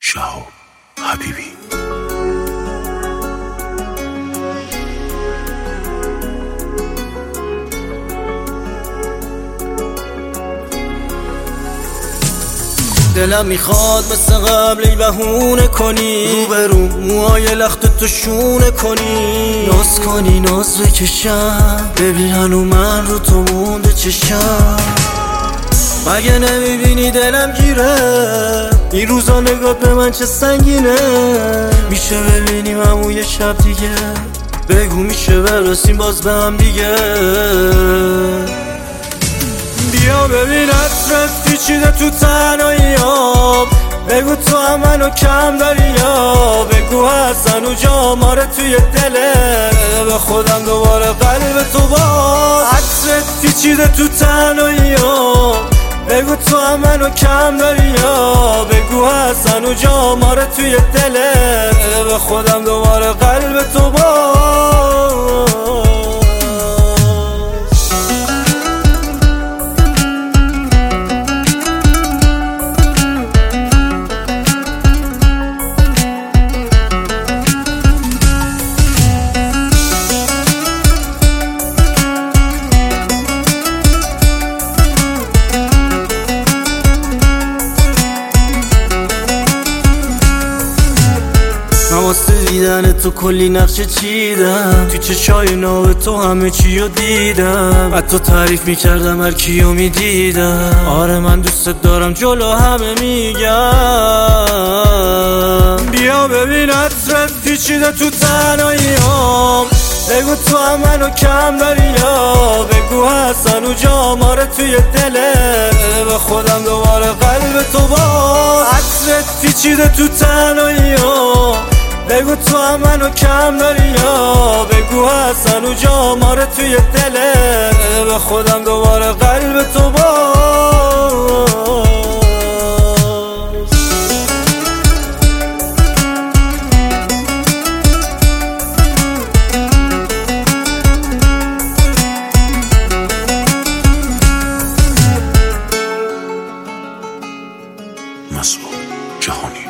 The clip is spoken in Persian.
شهاب حبیبی. دلم میخواد مثل قبل ای بهونه کنی، روبرو موهای لخت تو شونه کنی، ناز کنی ناز بکشم، ببین هنو من رو تو مونده چشم. مگه نمیبینی دلم گیره این روزا، نگاه به من چه سنگینه. میشه ببینیم همون یه شب دیگه، بگو میشه برسیم باز به هم دیگه. بیا ببین عطرت پیچیده تو تنهاییام، بگو تو هم منو کم داری یا بگو هستن و جاماره توی دله، به خودم دوباره قلب تو باز. عطرت پیچیده تو تنهاییام، بگو تو هم منو کم داری یا بگو هستن و جاماره توی دله، به خودم دوباره قلب تو باز. من واسه دیدن تو کلی نقشه چیدم، تو چشای ناو تو همه چیو دیدم، حتی تعریف میکردم هر کیو میدیدم. آره من دوست دارم جلو همه میگم. بیا ببین عطرت پیچیده تو تنهاییام، بگو تو هم منو کم داری یا بگو هستن و جاماره توی دله، به خودم دوباره قلب تو باز. عطرت پیچیده تو تنهاییام، بگو تو هم منو کم داری یا بگو هستن و جاماره توی دله، به خودم دوباره قلب تو باز. مسعود جهانی.